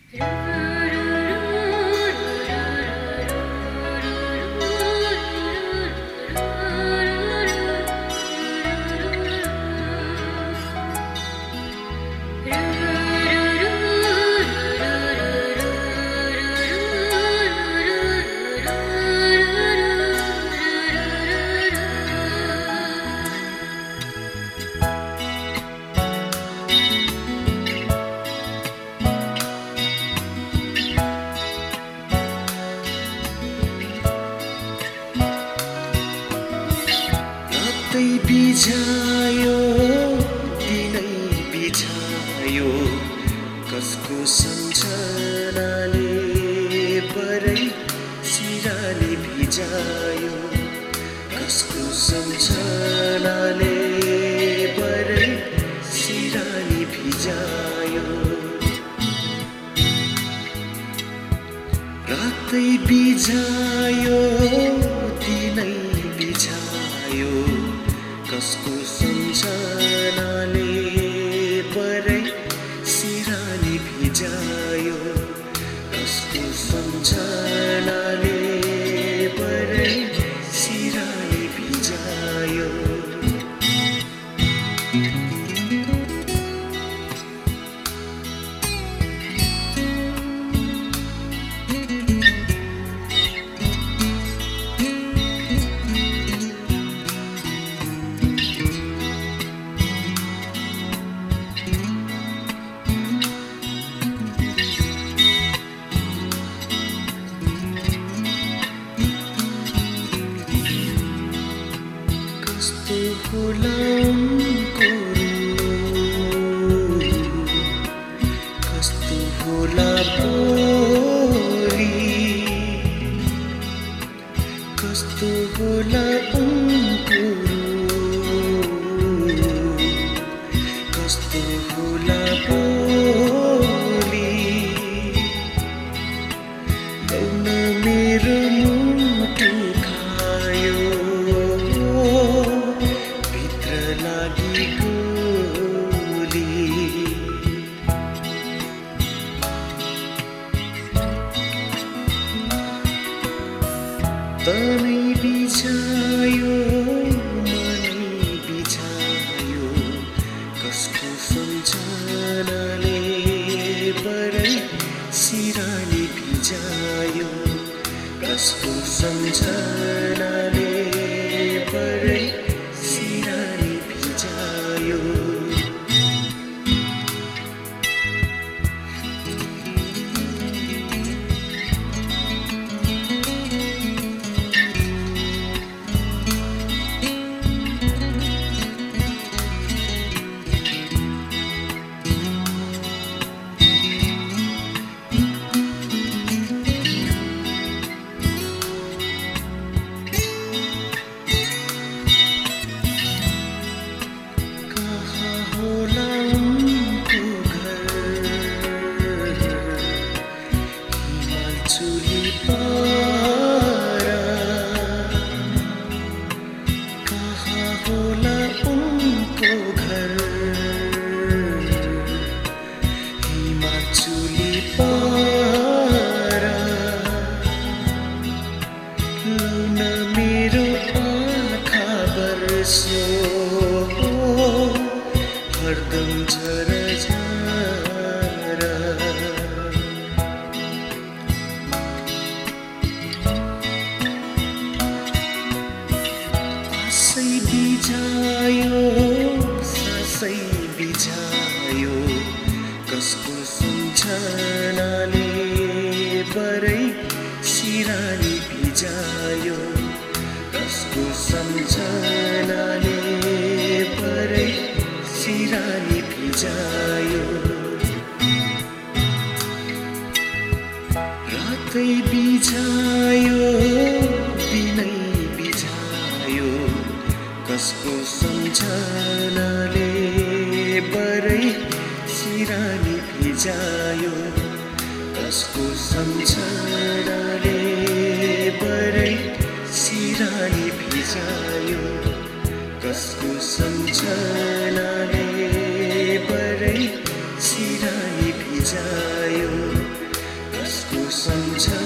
रातै बिझायो दिनै बिझायो कसको सम्झनाले परै सिरानी भिजायो कसको सम्झनाले परै सिरानी भिजायो रातै बिझायो दिनै बिझायो कसको सम्झनाले परै सिरानी भिजायो कसको सम्झनाले परै सिरानी भिजायो कस्तो होला उनको रूप कस्तो होला बोली कस्तो होला उनको रूप कस्तो होला बोली लौन मेरो मुटु खायो लागि गोली तनै बिझायो मनै बिझायो कसको सम्झनाले परै सिरानी भिजायो कसको सम्झनाले परै सिरानी भिजायो हरदम झरा झरा आशै बिझायो सासै बिझायो कसको सम्झनाले परै सिरानी भिजायो कसको सम्झनाले परै सिरानी भिजायो रातै बिझायो दिनै बिझायो कसको सम्झनाले परै सिरानी भिजायो कसको सम्झनाले परै सिरानी भिजायो कसको सम्झनाले परै सिरानी भिजायो। सम्झनाले